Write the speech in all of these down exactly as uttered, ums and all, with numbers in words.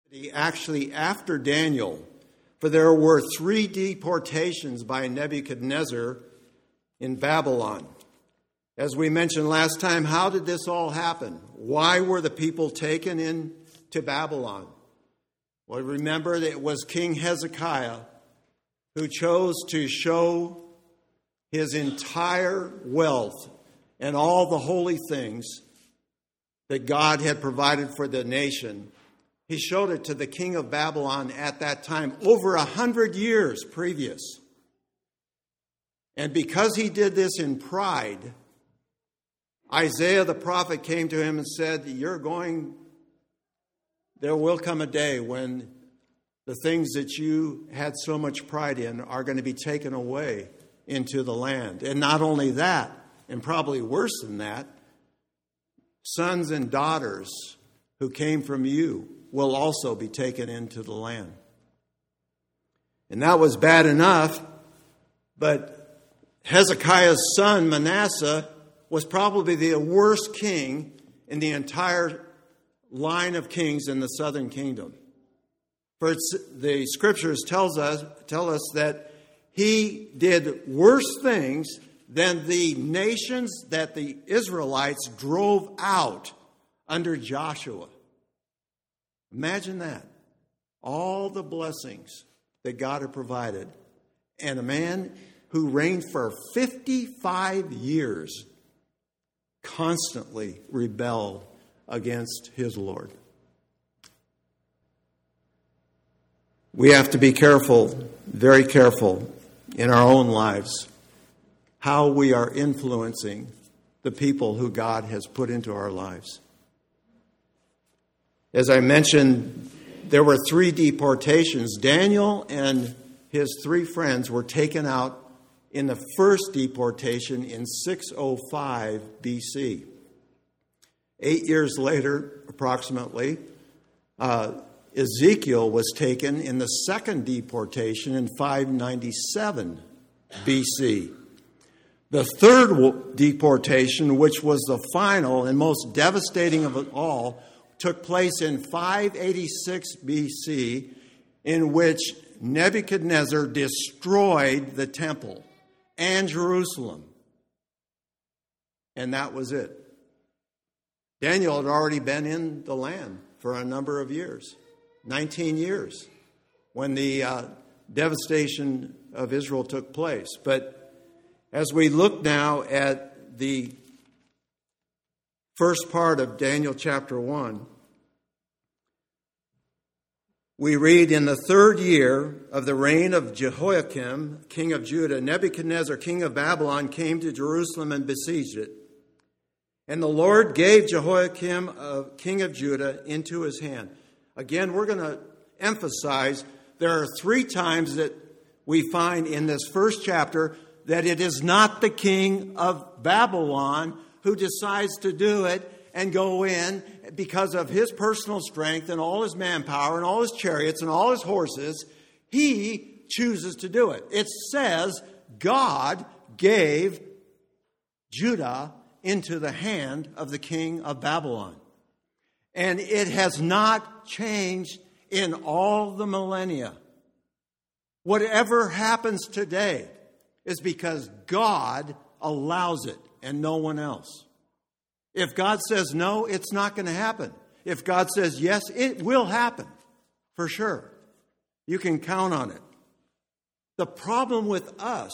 Actually, after Daniel, for there were three deportations by Nebuchadnezzar in Babylon. As we mentioned last time, how did this all happen? Why were the people taken into Babylon? Well, remember that it was King Hezekiah who chose to show his entire wealth and all the holy things that God had provided for the nation. He showed it to the king of Babylon at that time, over a hundred years previous. And because he did this in pride, Isaiah the prophet came to him and said, you're going, there will come a day when the things that you had so much pride in are going to be taken away into the land. And not only that, and probably worse than that, sons and daughters who came from you will also be taken into the land. And that was bad enough, but Hezekiah's son Manasseh was probably the worst king in the entire line of kings in the southern kingdom. For it's, the scriptures tells us tell us that he did worse things than the nations that the Israelites drove out under Joshua. Imagine that. All the blessings that God had provided. And a man who reigned for fifty-five years constantly rebelled against his Lord. We have to be careful, very careful in our own lives, how we are influencing the people who God has put into our lives. As I mentioned, there were three deportations. Daniel and his three friends were taken out in the first deportation in six oh five B C. Eight years later, approximately, uh, Ezekiel was taken in the second deportation in five ninety-seven B C. The third deportation, which was the final and most devastating of it all, took place in five eighty-six B C, in which Nebuchadnezzar destroyed the temple and Jerusalem. And that was it. Daniel had already been in the land for a number of years, nineteen years, when the uh, devastation of Israel took place. But as we look now at the first part of Daniel chapter one, we read, in the third year of the reign of Jehoiakim, king of Judah, Nebuchadnezzar, king of Babylon, came to Jerusalem and besieged it. And the Lord gave Jehoiakim, uh, king of Judah, into his hand. Again, we're going to emphasize there are three times that we find in this first chapter that it is not the king of Babylon who decides to do it and go in because of his personal strength and all his manpower and all his chariots and all his horses. He chooses to do it. It says God gave Judah into the hand of the king of Babylon. And it has not changed in all the millennia. Whatever happens today is because God allows it and no one else. If God says no, it's not going to happen. If God says yes, it will happen for sure. You can count on it. The problem with us,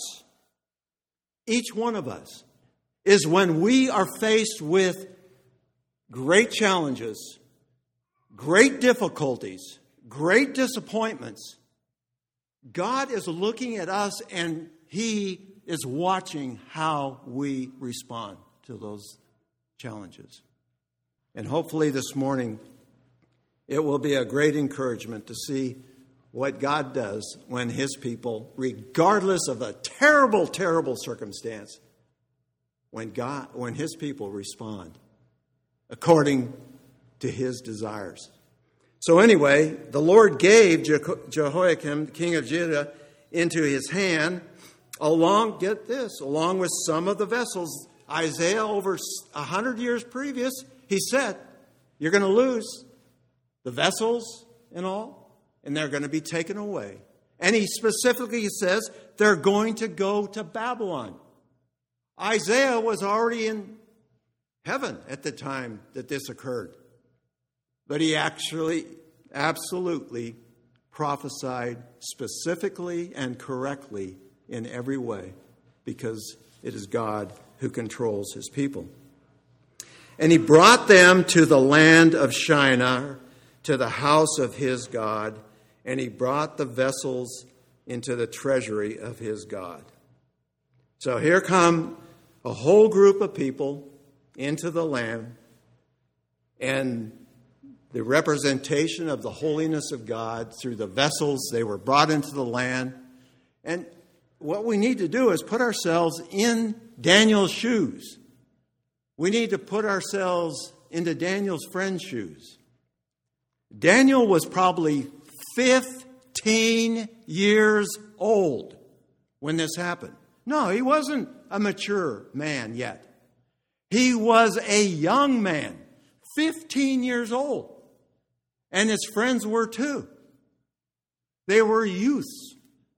each one of us, is when we are faced with great challenges, great difficulties, great disappointments, God is looking at us and He is watching how we respond to those challenges. And hopefully this morning it will be a great encouragement to see what God does when His people, regardless of a terrible, terrible circumstance, when God, when His people respond according to His desires. So anyway, the Lord gave Je- Jehoiakim, king of Judah, into his hand, along, get this, along with some of the vessels. Isaiah, over a hundred years previous, he said, you're going to lose the vessels and all, and they're going to be taken away. And he specifically says they're going to go to Babylon. Isaiah was already in heaven at the time that this occurred. But he actually, absolutely prophesied specifically and correctly in every way, because it is God who controls his people. And he brought them to the land of Shinar, to the house of his God, and he brought the vessels into the treasury of his God. So here come a whole group of people into the land, and the representation of the holiness of God through the vessels, they were brought into the land. And what we need to do is put ourselves in Daniel's shoes. We need to put ourselves into Daniel's friend's shoes. Daniel was probably fifteen years old when this happened. No, he wasn't a mature man yet. He was a young man, fifteen years old. And his friends were too. They were youths.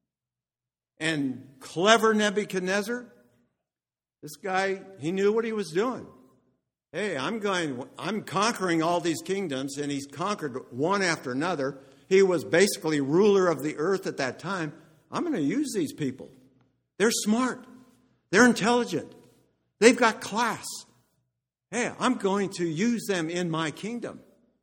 And clever Nebuchadnezzar, this guy, he knew what he was doing. Hey, I'm going, I'm conquering all these kingdoms, and he's conquered one after another. He was basically ruler of the earth at that time. I'm going to use these people. They're smart. They're intelligent. They've got class. Hey, I'm going to use them in my kingdom.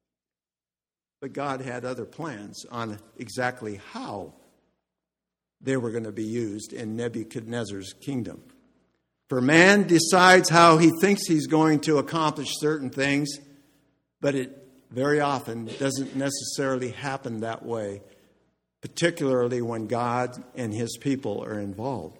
But God had other plans on exactly how they were going to be used in Nebuchadnezzar's kingdom. For man decides how he thinks he's going to accomplish certain things, but it very often doesn't necessarily happen that way, particularly when God and his people are involved.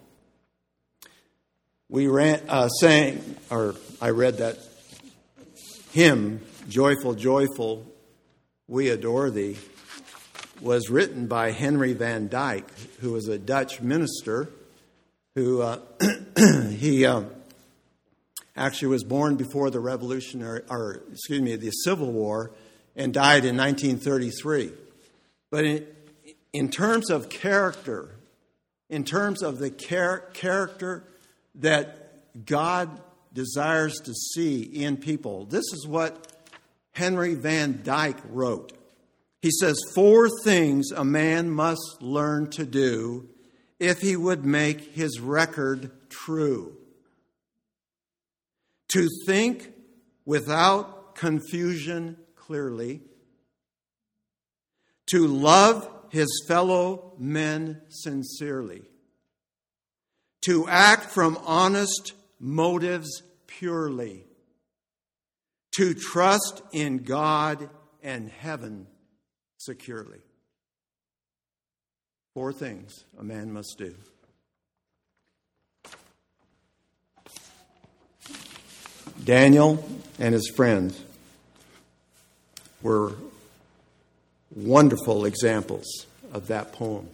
We ran, uh, sang, or I read that hymn, Joyful, Joyful, We Adore Thee, was written by Henry van Dyke, who was a Dutch minister who uh, he uh, actually was born before the Revolutionary, or excuse me, the Civil War, and died in nineteen thirty-three. But in, in terms of character, in terms of the char- character that God desires to see in people, this is what Henry van Dyke wrote. He says, four things a man must learn to do if he would make his record true. To think without confusion clearly. To love his fellow men sincerely. To act from honest motives purely. To trust in God and heaven securely. Four things a man must do. Daniel and his friends were wonderful examples of that poem.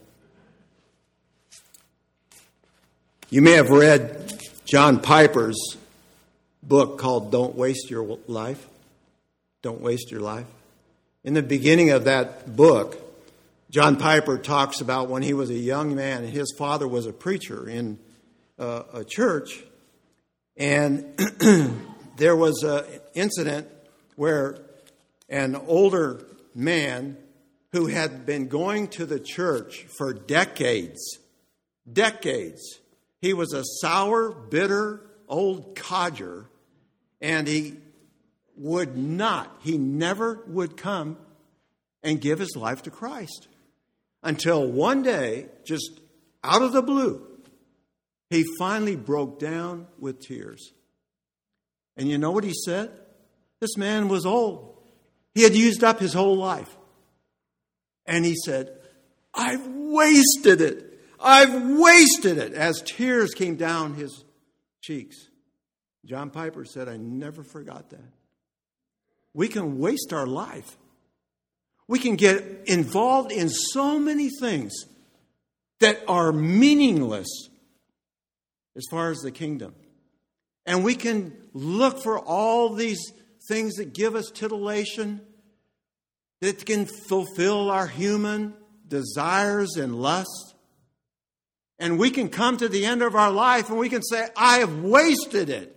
You may have read John Piper's book called Don't Waste Your Life. Don't Waste Your Life. In the beginning of that book, John Piper talks about when he was a young man, and his father was a preacher in uh, a church, and there was an incident where an older man who had been going to the church for decades, decades, he was a sour, bitter, old codger, and he would not, he never would come and give his life to Christ. Until one day, just out of the blue, he finally broke down with tears. And you know what he said? This man was old. He had used up his whole life. And he said, I've wasted it. I've wasted it, as tears came down his cheeks. John Piper said, I never forgot that. We can waste our life. We can get involved in so many things that are meaningless as far as the kingdom. And we can look for all these things that give us titillation. that can fulfill our human desires and lusts. And we can come to the end of our life and we can say, I have wasted it.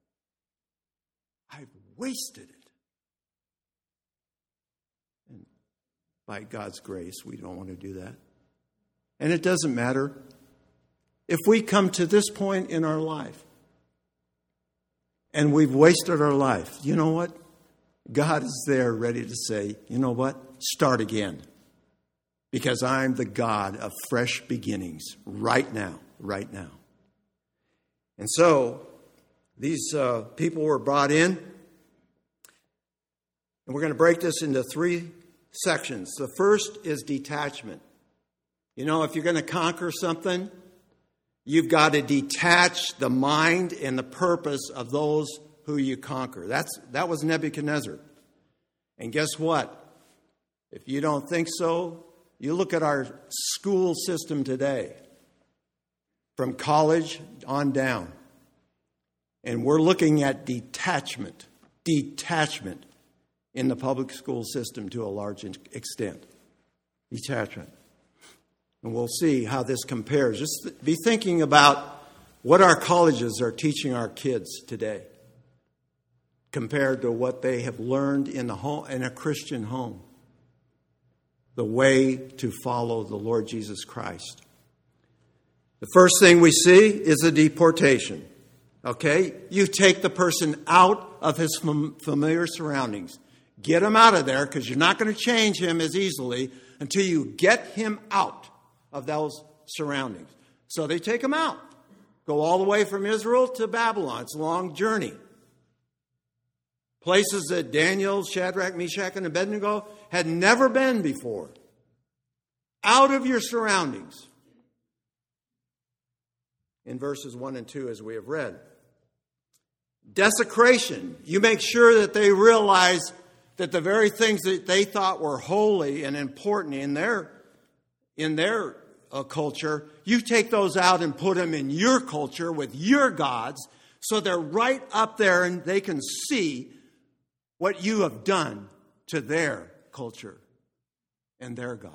I've wasted it. And by God's grace, we don't want to do that. And it doesn't matter if we come to this point in our life and we've wasted our life. You know what? God is there ready to say, you know what? Start again. Because I'm the God of fresh beginnings right now, right now. And so these uh, people were brought in. And we're going to break this into three sections. The first is detachment. You know, if you're going to conquer something, you've got to detach the mind and the purpose of those who you conquer. That's that was Nebuchadnezzar. And guess what? If you don't think so, you look at our school system today, from college on down, and we're looking at detachment, detachment in the public school system to a large extent. Detachment. And we'll see how this compares. Just be thinking about what our colleges are teaching our kids today compared to what they have learned in a home, in a Christian home. The way to follow the Lord Jesus Christ. The first thing we see is a deportation. Okay? You take the person out of his familiar surroundings. Get him out of there because you're not going to change him as easily until you get him out of those surroundings. So they take him out. Go all the way from Israel to Babylon. It's a long journey. Places that Daniel, Shadrach, Meshach, and Abednego had never been before. Out of your surroundings. In verses one and two, as we have read. Desecration. You make sure that they realize that the very things that they thought were holy and important in their, in their uh, culture, you take those out and put them in your culture with your gods, so they're right up there and they can see what you have done to their culture and their God.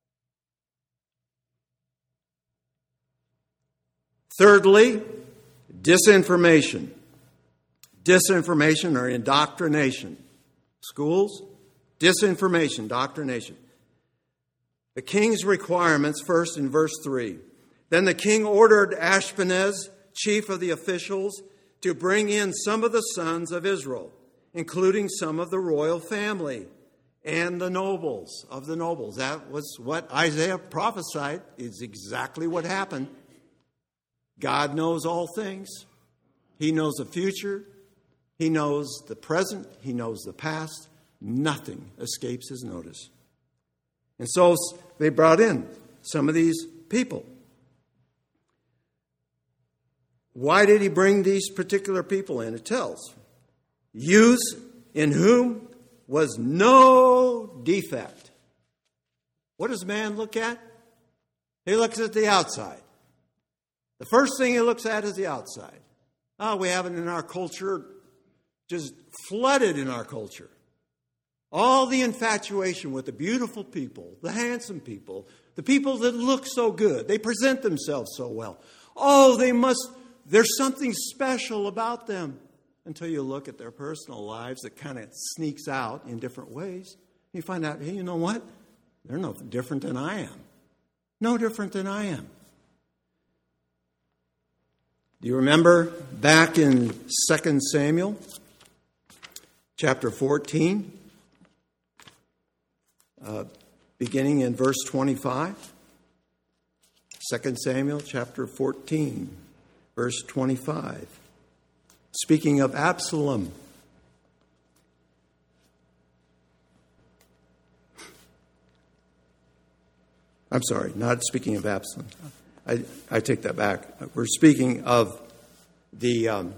Thirdly, disinformation. Disinformation or indoctrination. Schools, disinformation, indoctrination. The king's requirements, first in verse three. Then the king ordered Ashpenaz, chief of the officials, to bring in some of the sons of Israel, including some of the royal family and the nobles of the nobles. That was what Isaiah prophesied. Is exactly what happened. God knows all things. He knows the future. He knows the present. He knows the past. Nothing escapes his notice. And so they brought in some of these people. Why did he bring these particular people in? It tells. Youths in whom was no defect. What does man look at? He looks at the outside. The first thing he looks at is the outside. Oh, we have it in our culture, just flooded in our culture. All the infatuation with the beautiful people, the handsome people, the people that look so good. They present themselves so well. Oh, they must, there's something special about them. Until you look at their personal lives, that kind of sneaks out in different ways. You find out, hey, you know what? They're no different than I am. No different than I am. Do you remember back in Second Samuel, chapter fourteen, uh, beginning in verse twenty-five? Second Samuel, chapter fourteen, verse twenty-five. Speaking of Absalom. I'm sorry, not speaking of Absalom. I, I take that back. We're speaking of the um,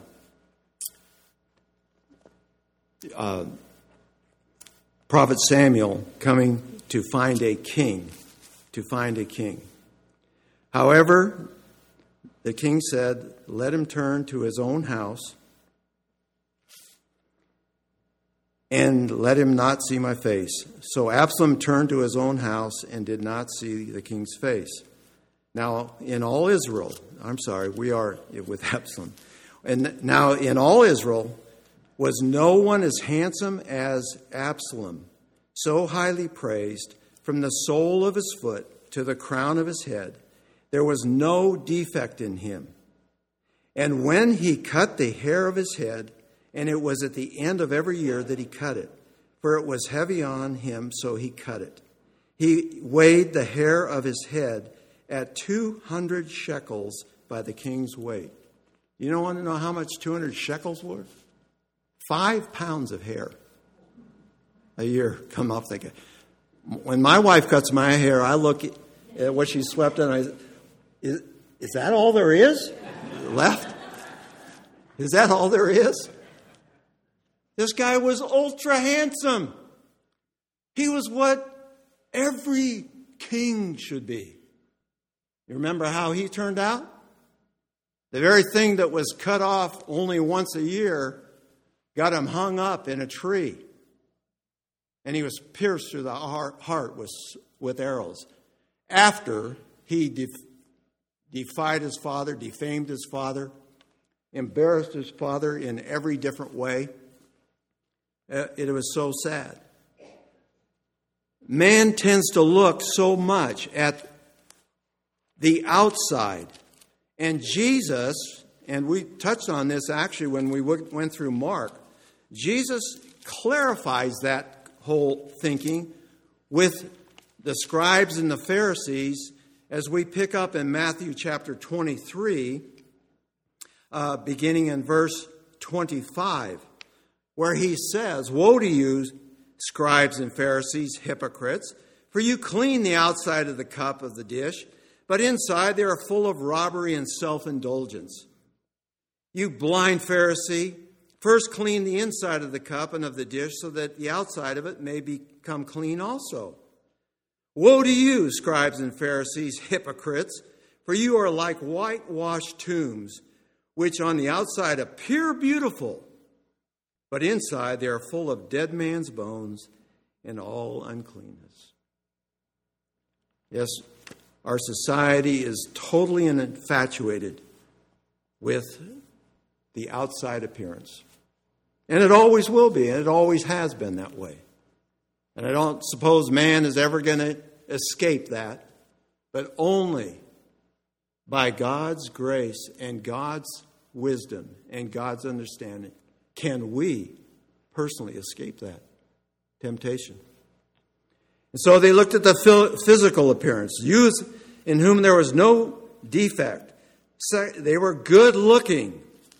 uh, prophet Samuel coming to find a king, to find a king. However, the king said, let him turn to his own house and let him not see my face. So Absalom turned to his own house and did not see the king's face. Now, in all Israel, I'm sorry, we are with Absalom. And now, in all Israel, was no one as handsome as Absalom, so highly praised, from the sole of his foot to the crown of his head. There was no defect in him. And when he cut the hair of his head, and it was at the end of every year that he cut it, for it was heavy on him, so he cut it. He weighed the hair of his head at two hundred shekels by the king's weight. You don't want to know how much two hundred shekels were? Five pounds of hair a year come off the guy. When my wife cuts my hair, I look at what she swept in, and I say, is, is that all there is left? Is that all there is? This guy was ultra handsome. He was what every king should be. You remember how he turned out? The very thing that was cut off only once a year got him hung up in a tree. And he was pierced through the heart with, with arrows. After he def, defied his father, defamed his father, embarrassed his father in every different way. It was so sad. Man tends to look so much at the outside. And Jesus, and we touched on this actually when we went through Mark, Jesus clarifies that whole thinking with the scribes and the Pharisees as we pick up in Matthew chapter twenty-three, uh, beginning in verse twenty-five, where he says, "Woe to you, scribes and Pharisees, hypocrites, for you clean the outside of the cup of the dish, but inside they are full of robbery and self-indulgence. You blind Pharisee, first clean the inside of the cup and of the dish so that the outside of it may become clean also. Woe to you, scribes and Pharisees, hypocrites, for you are like whitewashed tombs, which on the outside appear beautiful, but inside they are full of dead man's bones and all uncleanness." Yes, our society is totally infatuated with the outside appearance. And it always will be, and it always has been that way. And I don't suppose man is ever going to escape that, but only by God's grace and God's wisdom and God's understanding can we personally escape that temptation. And so they looked at the physical appearance, youths in whom there was no defect. They were good looking.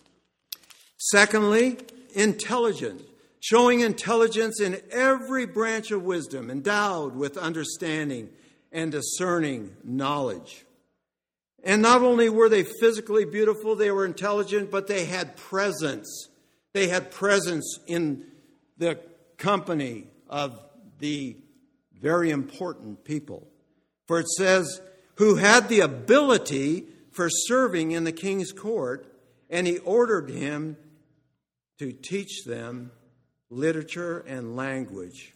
Secondly, intelligent, showing intelligence in every branch of wisdom, endowed with understanding and discerning knowledge. And not only were they physically beautiful, they were intelligent, but they had presence. They had presence in the company of the very important people. For it says, who had the ability for serving in the king's court, and he ordered him to teach them literature and language.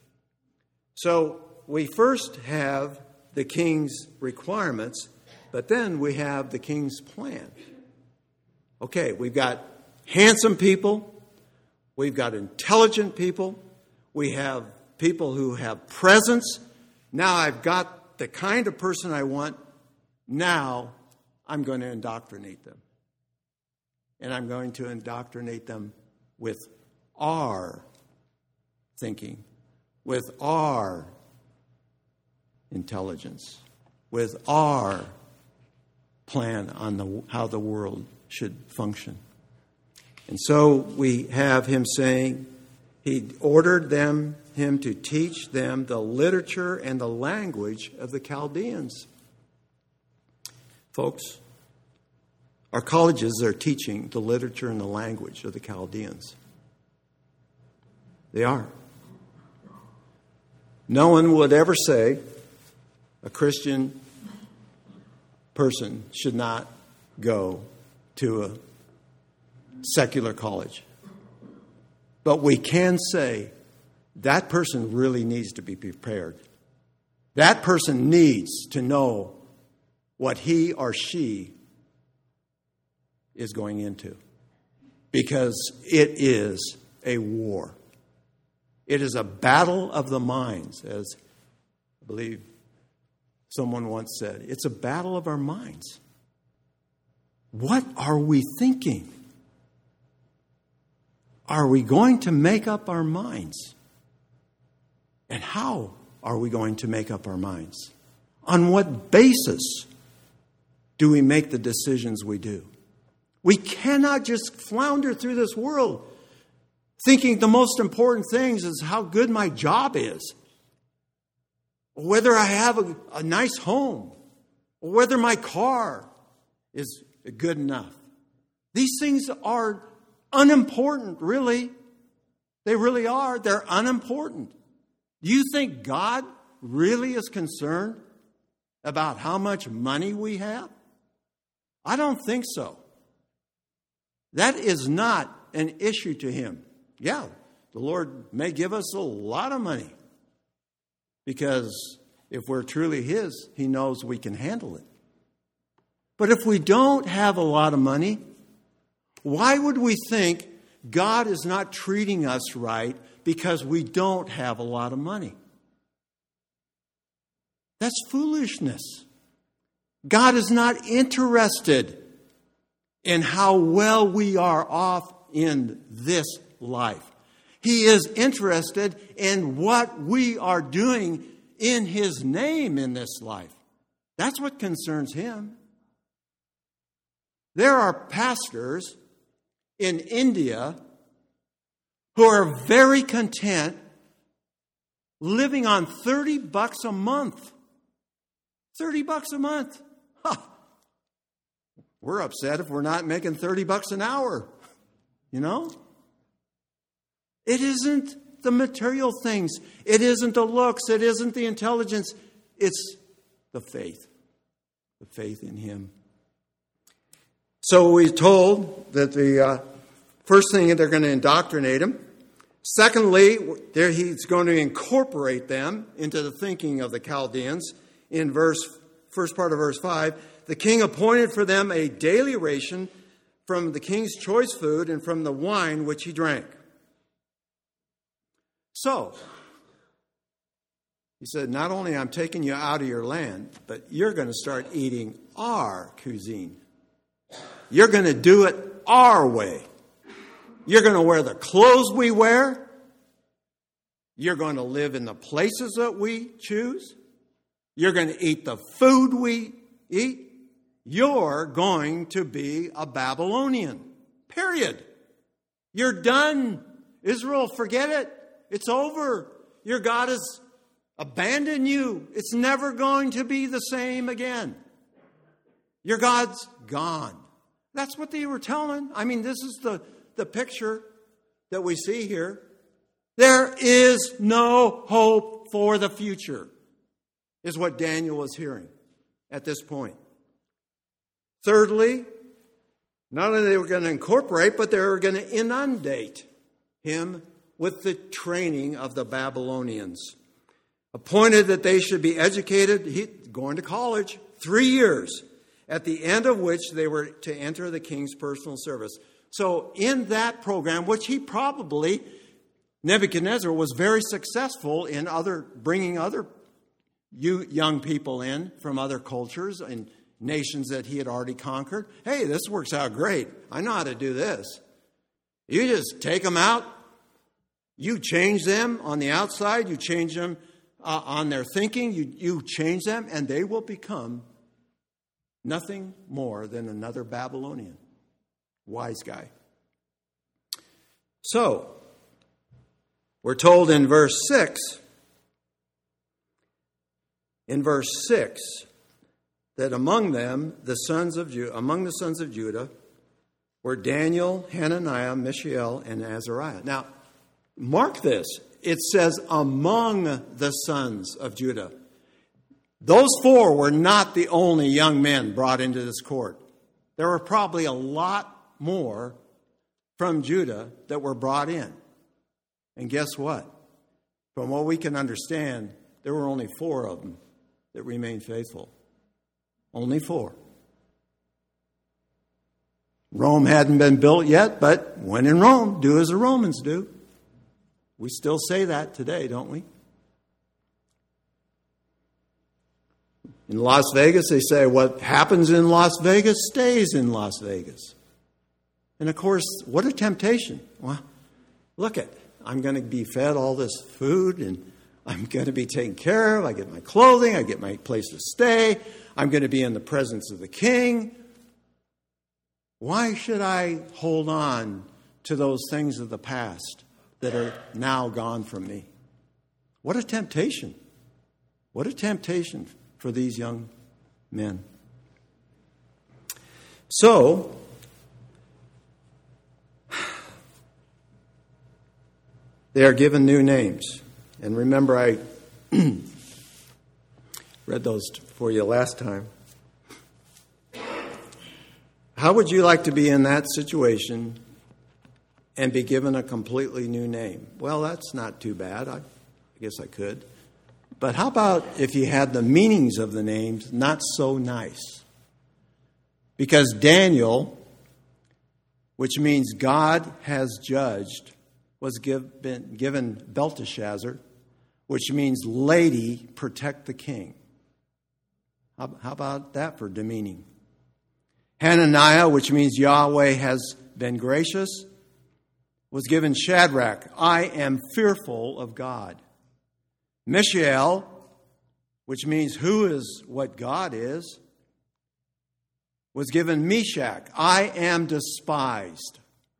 So we first have the king's requirements, but then we have the king's plan. Okay, we've got handsome people, we've got intelligent people, we have people who have presence. Now I've got the kind of person I want. Now I'm going to indoctrinate them. And I'm going to indoctrinate them with our thinking, with our intelligence, with our plan on the, how the world should function. And so we have him saying, he ordered them, him to teach them the literature and the language of the Chaldeans. Folks, our colleges are teaching the literature and the language of the Chaldeans. They are. No one would ever say a Christian person should not go to a secular college. But we can say that person really needs to be prepared. That person needs to know what he or she is going into, because it is a war. It is a battle of the minds, as I believe someone once said. It's a battle of our minds. What are we thinking? Are we going to make up our minds? And how are we going to make up our minds? On what basis do we make the decisions we do? We cannot just flounder through this world thinking the most important things is how good my job is, or whether I have a, a nice home, or whether my car is good enough. These things are unimportant, really. They really are. They're unimportant. Do you think God really is concerned about how much money we have? I don't think so. That is not an issue to him. Yeah, the Lord may give us a lot of money, because if we're truly his, he knows we can handle it. But if we don't have a lot of money, why would we think God is not treating us right because we don't have a lot of money? That's foolishness. God is not interested in how well we are off in this life. He is interested in what we are doing in his name in this life. That's what concerns him. There are pastors in India who are very content living on thirty bucks a month. thirty bucks a month. Huh. We're upset if we're not making thirty bucks an hour. You know? It isn't the material things. It isn't the looks. It isn't the intelligence. It's the faith. The faith in him. So we're told that the uh, first thing, they're going to indoctrinate him. Secondly, there he's going to incorporate them into the thinking of the Chaldeans. In verse, first part of verse five, the king appointed for them a daily ration from the king's choice food and from the wine which he drank. So, he said, not only I'm taking you out of your land, but you're going to start eating our cuisine. You're going to do it our way. You're going to wear the clothes we wear. You're going to live in the places that we choose. You're going to eat the food we eat. You're going to be a Babylonian. Period. You're done. Israel, forget it. It's over. Your God has abandoned you. It's never going to be the same again. Your God's gone. That's what they were telling. I mean, this is the, the picture that we see here. There is no hope for the future, is what Daniel was hearing at this point. Thirdly, not only they were going to incorporate, but they were going to inundate him with the training of the Babylonians. Appointed that they should be educated, he, going to college, three years, at the end of which they were to enter the king's personal service. So in that program, which he probably, Nebuchadnezzar was very successful in other bringing other young people in from other cultures and nations that he had already conquered. Hey, this works out great. I know how to do this. You just take them out. You change them on the outside. You change them uh, on their thinking. You, you change them, and they will become nothing more than another Babylonian. Wise guy. So, we're told in verse six, in verse six, that among them, the sons of Judah, among the sons of Judah, were Daniel, Hananiah, Mishael, and Azariah. Now, mark this. It says among the sons of Judah. Those four were not the only young men brought into this court. There were probably a lot more from Judah that were brought in. And guess what? From what we can understand, there were only four of them that remained faithful. Only four. Rome hadn't been built yet, but when in Rome, do as the Romans do. We still say that today, don't we? In Las Vegas, they say what happens in Las Vegas stays in Las Vegas. And of course, what a temptation. Well, look at, I'm going to be fed all this food and I'm going to be taken care of. I get my clothing. I get my place to stay. I'm going to be in the presence of the king. Why should I hold on to those things of the past that are now gone from me? What a temptation. What a temptation for these young men. So, they are given new names. And remember, I read those for you last time. How would you like to be in that situation and be given a completely new name? Well, that's not too bad. I, I guess I could. But how about if you had the meanings of the names not so nice? Because Daniel, which means God has judged, was give, been given Belteshazzar, which means lady, protect the king. How, how about that for demeaning? Hananiah, which means Yahweh has been gracious, was given Shadrach, I am fearful of God. Mishael, which means who is what God is, was given Meshach, I am despised.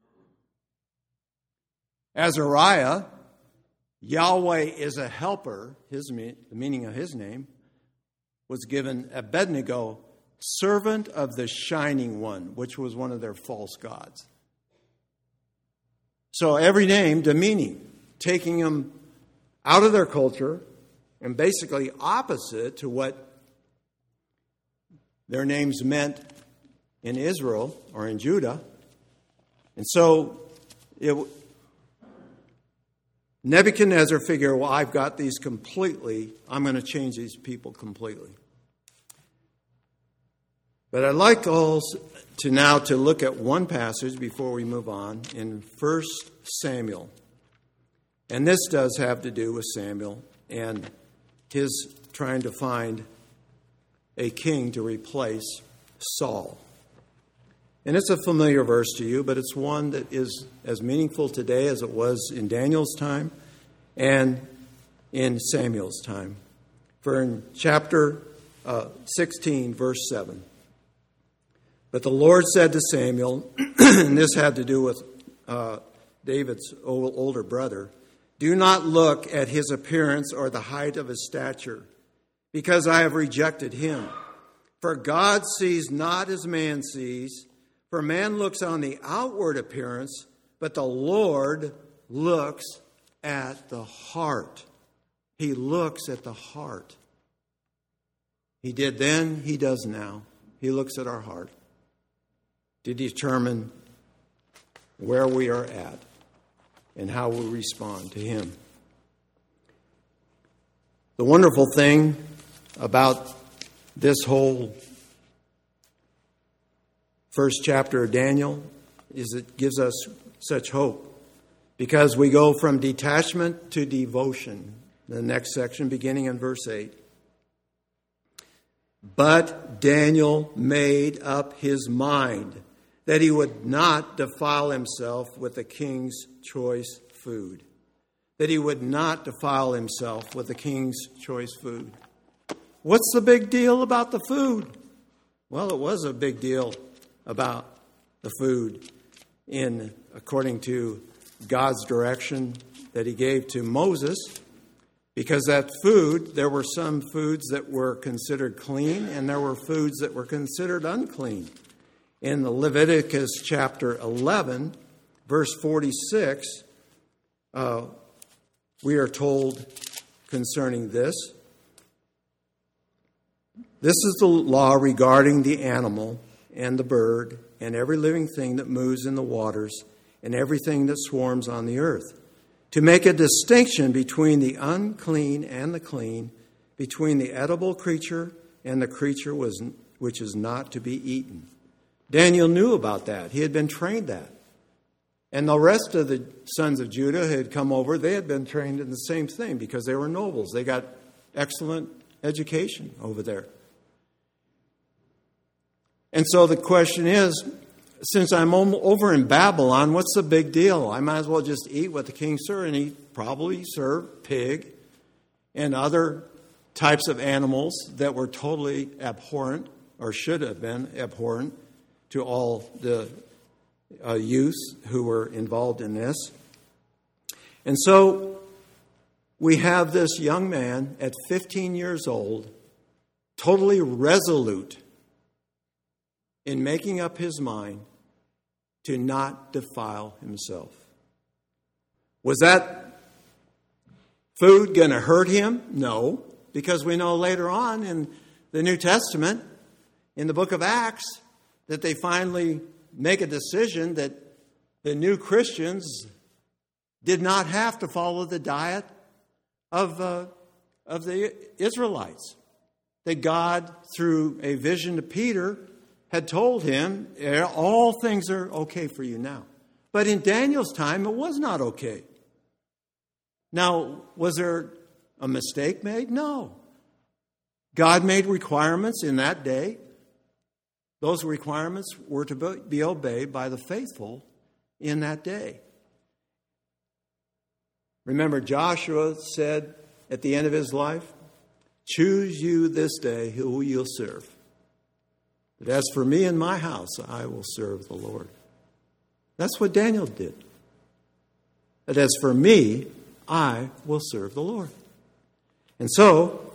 Azariah, Yahweh is a helper, his the meaning of his name, was given Abednego, servant of the shining one, which was one of their false gods. So every name demeaning, taking them out of their culture and basically opposite to what their names meant in Israel or in Judah. And so it, Nebuchadnezzar figured, well, I've got these completely, I'm going to change these people completely. But I'd like also to now to look at one passage before we move on in First Samuel. And this does have to do with Samuel and his trying to find a king to replace Saul. And it's a familiar verse to you, but it's one that is as meaningful today as it was in Daniel's time and in Samuel's time. For in chapter uh, sixteen, verse seven, but the Lord said to Samuel, and this had to do with uh, David's old, older brother, do not look at his appearance or the height of his stature, because I have rejected him. For God sees not as man sees, for man looks on the outward appearance, but the Lord looks at the heart. He looks at the heart. He did then, he does now. He looks at our heart to determine where we are at and how we respond to him. The wonderful thing about this whole first chapter of Daniel is it gives us such hope, because we go from detachment to devotion. The next section, beginning in verse eight. But Daniel made up his mind that he would not defile himself with the king's choice food. That he would not defile himself with the king's choice food. What's the big deal about the food? Well, it was a big deal about the food in according to God's direction that he gave to Moses, because that food, there were some foods that were considered clean and there were foods that were considered unclean. In the Leviticus chapter eleven, verse forty-six, uh, we are told concerning this, this is the law regarding the animal and the bird and every living thing that moves in the waters and everything that swarms on the earth. to make a distinction between the unclean and the clean, between the edible creature and the creature was, which is not to be eaten. Daniel knew about that. He had been trained that. And the rest of the sons of Judah had come over. They had been trained in the same thing because they were nobles. They got excellent education over there. And so the question is, since I'm over in Babylon, what's the big deal? I might as well just eat what the king served. And he probably served pig and other types of animals that were totally abhorrent, or should have been abhorrent, to all the uh, youths who were involved in this. And so we have this young man at fifteen years old, totally resolute in making up his mind to not defile himself. Was that food going to hurt him? No, because we know later on in the New Testament, in the book of Acts, that they finally make a decision that the new Christians did not have to follow the diet of, uh, of the Israelites. That God, through a vision to Peter, had told him, all things are okay for you now. But in Daniel's time, it was not okay. Now, was there a mistake made? No. God made requirements in that day. Those requirements were to be obeyed by the faithful in that day. Remember, Joshua said at the end of his life, "Choose you this day who you'll serve. But as for me and my house, I will serve the Lord." That's what Daniel did. But as for me, I will serve the Lord. And so,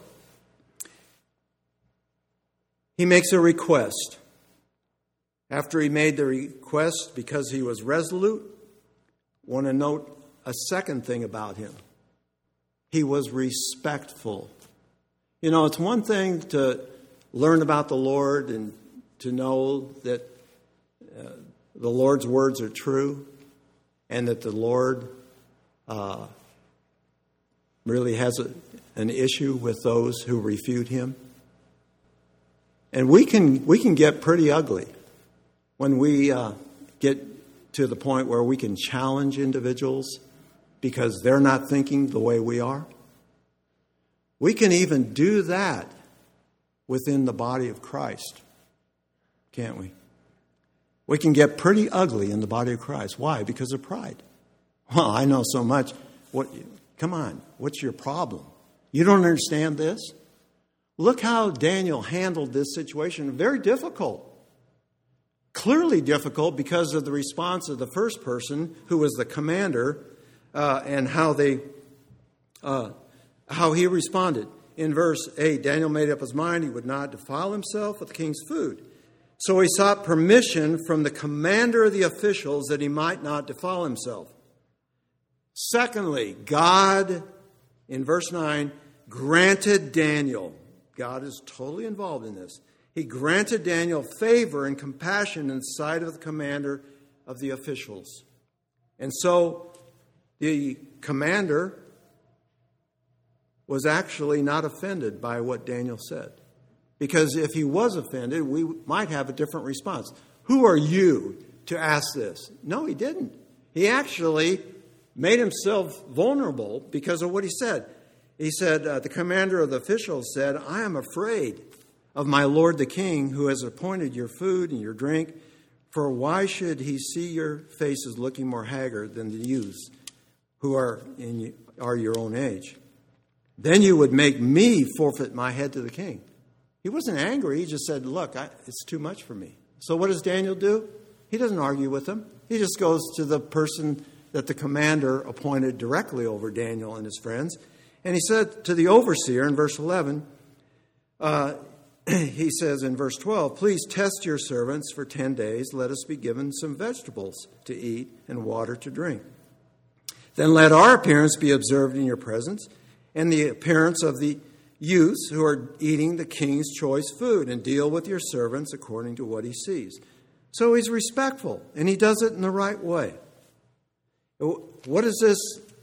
he makes a request. After he made the request, because he was resolute, I want to note a second thing about him. He was respectful. You know, it's one thing to learn about the Lord and to know that uh, the Lord's words are true and that the Lord uh, really has a, an issue with those who refute him. And we can we can get pretty ugly when we uh, get to the point where we can challenge individuals because they're not thinking the way we are. We can even do that within the body of Christ, can't we? We can get pretty ugly in the body of Christ. Why? Because of pride. Well, I know so much. What? Come on, what's your problem? You don't understand this? Look how Daniel handled this situation. Very difficult. Clearly difficult because of the response of the first person, who was the commander, uh, and how they, uh, how he responded. In verse eight, Daniel made up his mind he would not defile himself with the king's food. So he sought permission from the commander of the officials that he might not defile himself. Secondly, God, in verse nine, granted Daniel. God is totally involved in this. He granted Daniel favor and compassion in the sight of the commander of the officials. And so the commander was actually not offended by what Daniel said. Because if he was offended, we might have a different response. Who are you to ask this? No, he didn't. He actually made himself vulnerable because of what he said. He said, uh, the commander of the officials said, "I am afraid of my lord the king, who has appointed your food and your drink, for why should he see your faces looking more haggard than the youths who are in are your own age? Then you would make me forfeit my head to the king." He wasn't angry. He just said, look, I, it's too much for me. So what does Daniel do? He doesn't argue with him. He just goes to the person that the commander appointed directly over Daniel and his friends. And he said to the overseer in verse eleven, uh, he says in verse twelve, "Please test your servants for ten days. Let us be given some vegetables to eat and water to drink. Then let our appearance be observed in your presence and the appearance of the youths who are eating the king's choice food, and deal with your servants according to what he sees." So he's respectful, and he does it in the right way. What does this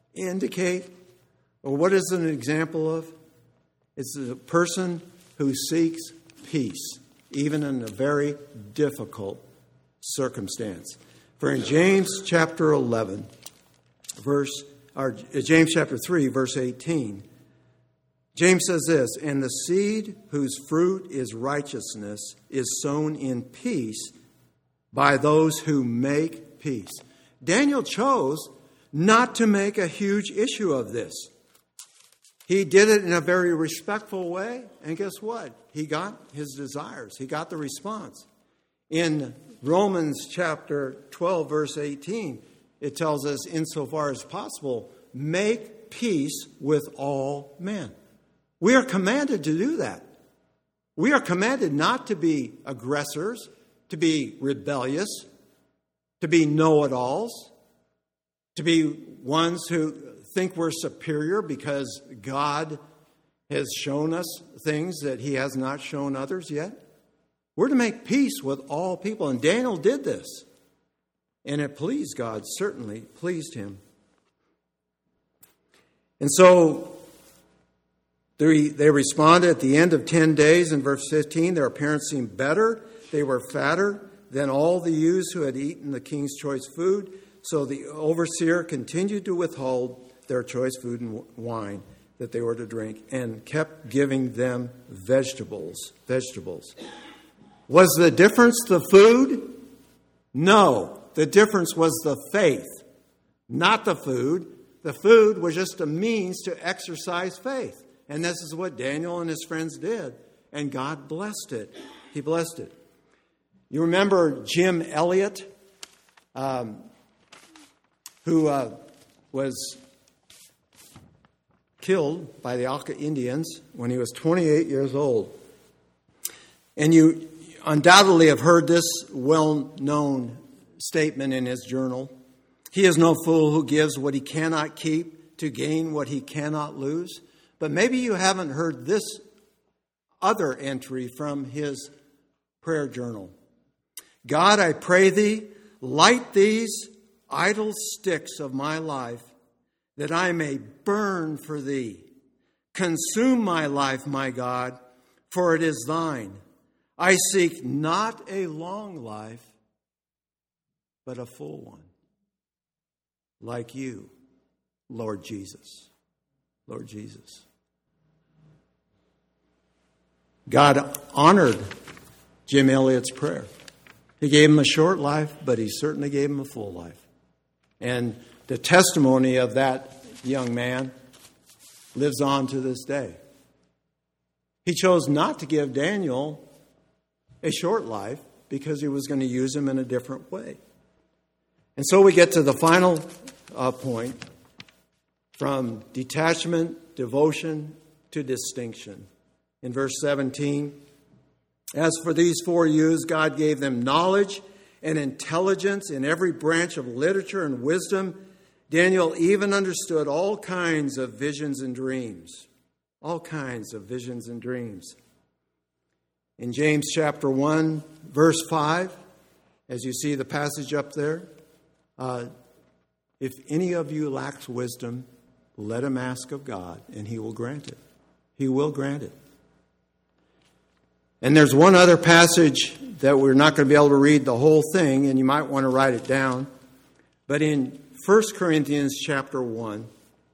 indicate, or what is it an example of? It's a person who seeks peace, even in a very difficult circumstance. For in James chapter eleven, verse, or James chapter three, verse eighteen, James says this, "And the seed whose fruit is righteousness is sown in peace by those who make peace." Daniel chose not to make a huge issue of this. He did it in a very respectful way, and guess what? He got his desires. He got the response. In Romans chapter twelve, verse eighteen, it tells us, insofar as possible, make peace with all men. We are commanded to do that. We are commanded not to be aggressors, to be rebellious, to be know-it-alls, to be ones who think we're superior because God has shown us things that he has not shown others yet. We're to make peace with all people. And Daniel did this. And it pleased God, certainly pleased him. And so they, they responded at the end of ten days. In verse fifteen, their appearance seemed better. They were fatter than all the youths who had eaten the king's choice food. So the overseer continued to withhold their choice food and wine that they were to drink, and kept giving them vegetables. Vegetables. Was the difference the food? No. The difference was the faith, not the food. The food was just a means to exercise faith. And this is what Daniel and his friends did. And God blessed it. He blessed it. You remember Jim Elliot, um, who uh, was killed by the Auca Indians when he was twenty-eight years old. And you undoubtedly have heard this well-known statement in his journal. He is no fool who gives what he cannot keep to gain what he cannot lose. But maybe you haven't heard this other entry from his prayer journal. God, I pray thee, light these idle sticks of my life, that I may burn for thee. Consume my life, my God, for it is thine. I seek not a long life, but a full one, like you, Lord Jesus. Lord Jesus. God honored Jim Elliot's prayer. He gave him a short life, but he certainly gave him a full life. And the testimony of that young man lives on to this day. He chose not to give Daniel a short life because he was going to use him in a different way. And so we get to the final uh, point, from detachment, devotion, to distinction. In verse seventeen, as for these four youths, God gave them knowledge and intelligence in every branch of literature and wisdom. Daniel even understood all kinds of visions and dreams. All kinds of visions and dreams. In James chapter one, verse five, as you see the passage up there, uh, if any of you lacks wisdom, let him ask of God, and he will grant it. He will grant it. And there's one other passage that we're not going to be able to read the whole thing, and you might want to write it down. But in First Corinthians chapter one,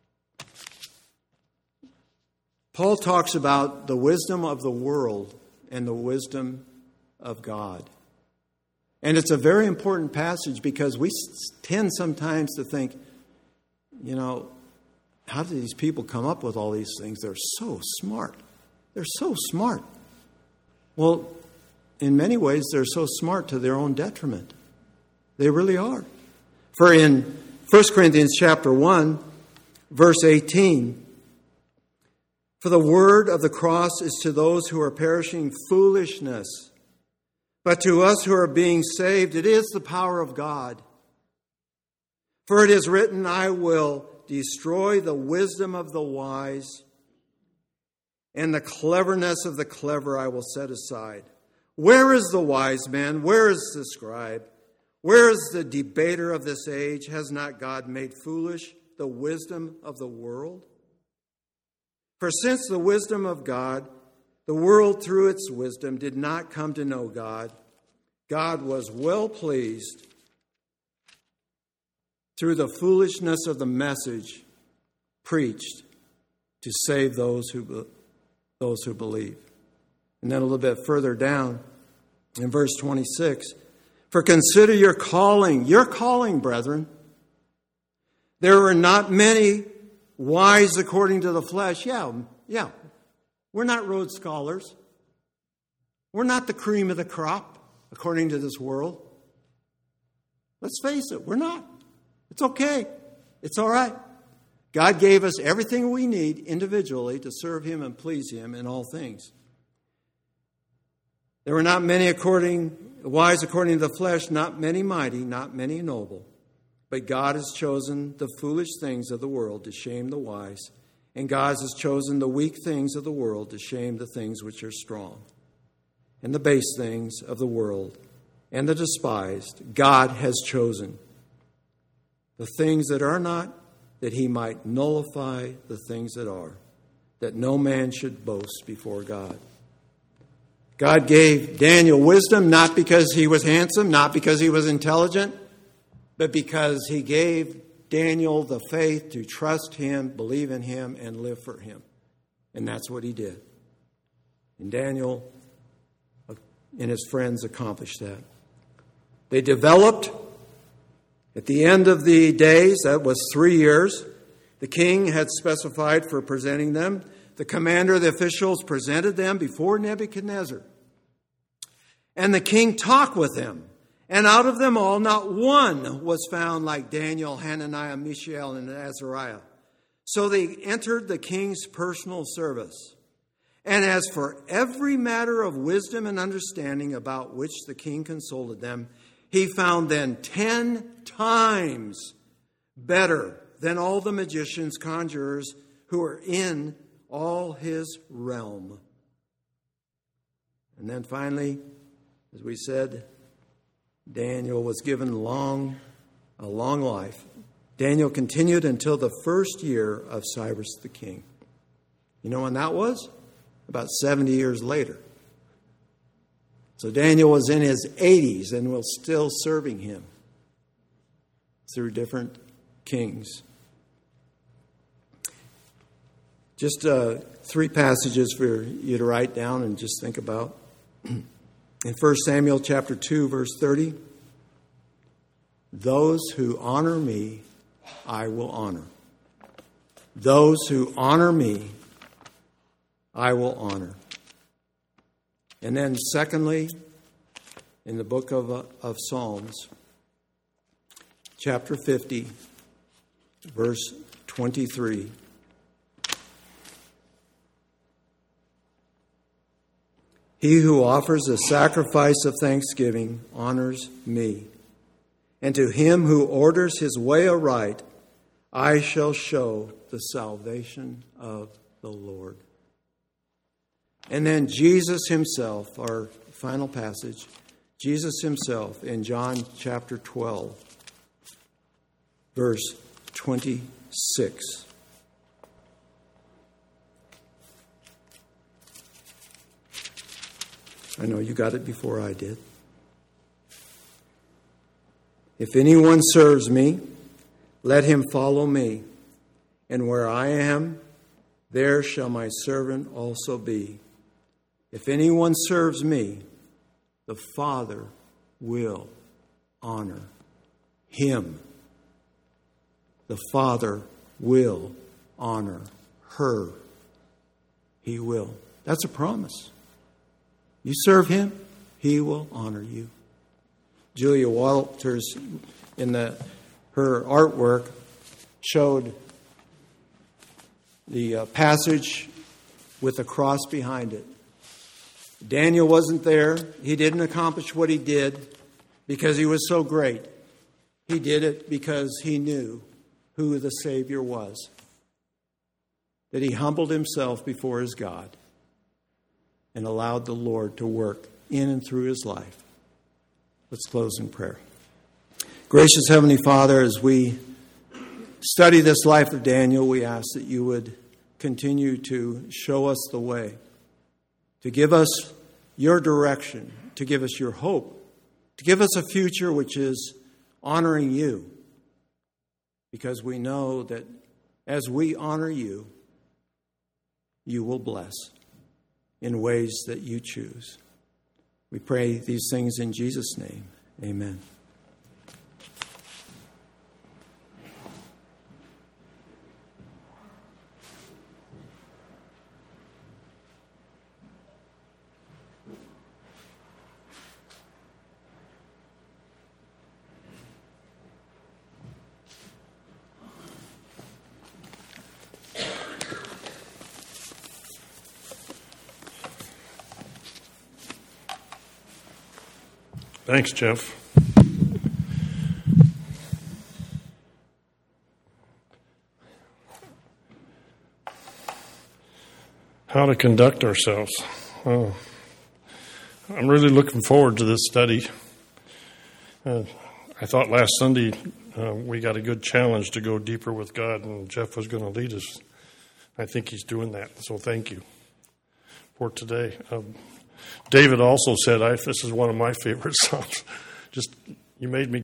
Paul talks about the wisdom of the world and the wisdom of God. And it's a very important passage because we tend sometimes to think, you know, how do these people come up with all these things? They're so smart. They're so smart. Well, in many ways, they're so smart to their own detriment. They really are. For in First Corinthians chapter one, verse eighteen, for the word of the cross is to those who are perishing foolishness, but to us who are being saved, it is the power of God. For it is written, I will destroy the wisdom of the wise, and the cleverness of the clever I will set aside. Where is the wise man? Where is the scribe? Where is the debater of this age? Has not God made foolish the wisdom of the world? For since the wisdom of God, the world through its wisdom did not come to know God, God was well pleased through the foolishness of the message preached to save those who, those who believe. And then a little bit further down in verse twenty-six, for consider your calling, your calling, brethren. There were not many wise according to the flesh. Yeah, yeah. We're not Rhodes Scholars. We're not the cream of the crop according to this world. Let's face it, we're not. It's okay. It's all right. God gave us everything we need individually to serve Him and please Him in all things. There were not many according, wise according to the flesh, not many mighty, not many noble. But God has chosen the foolish things of the world to shame the wise, and God has chosen the weak things of the world to shame the things which are strong, and the base things of the world, and the despised. God has chosen the things that are not, that He might nullify the things that are, that no man should boast before God. God gave Daniel wisdom not because he was handsome, not because he was intelligent, but because He gave Daniel the faith to trust Him, believe in Him, and live for Him. And that's what he did. And Daniel and his friends accomplished that. They developed, at the end of the days, that was three years, the king had specified for presenting them. The commander of the officials presented them before Nebuchadnezzar. And the king talked with them. And out of them all, not one was found like Daniel, Hananiah, Mishael, and Azariah. So they entered the king's personal service. And as for every matter of wisdom and understanding about which the king consulted them, he found them ten times better than all the magicians, conjurers who were in all his realm. And then finally, as we said, Daniel was given long, a long life. Daniel continued until the first year of Cyrus the king. You know when that was? About seventy years later. So Daniel was in his eighties and was still serving him through different kings. Just uh, three passages for you to write down and just think about. In First Samuel chapter two, verse thirty, those who honor me, I will honor. Those who honor me, I will honor. And then secondly, in the book of, uh, of Psalms, chapter fifty, verse twenty-three. He who offers a sacrifice of thanksgiving honors me. And to him who orders his way aright, I shall show the salvation of the Lord. And then Jesus himself, our final passage, Jesus himself in John chapter twelve, verse twenty-six. I know you got it before I did. If anyone serves me, let him follow me. And where I am, there shall my servant also be. If anyone serves me, the Father will honor him. The Father will honor her. He will. That's a promise. You serve him, he will honor you. Julia Walters, in the her artwork, showed the uh, passage with the cross behind it. Daniel wasn't there. He didn't accomplish what he did because he was so great. He did it because he knew who the Savior was. That he humbled himself before his God and allowed the Lord to work in and through his life. Let's close in prayer. Gracious Heavenly Father, as we study this life of Daniel, we ask that you would continue to show us the way, to give us your direction, to give us your hope, to give us a future which is honoring you, because we know that as we honor you, you will bless in ways that you choose. We pray these things in Jesus' name. Amen. Thanks, Jeff. How to conduct ourselves. Oh, I'm really looking forward to this study. Uh, I thought last Sunday uh, we got a good challenge to go deeper with God, and Jeff was going to lead us. I think he's doing that, so thank you for today. Um, David also said, I, this is one of my favorite songs. Just, you made me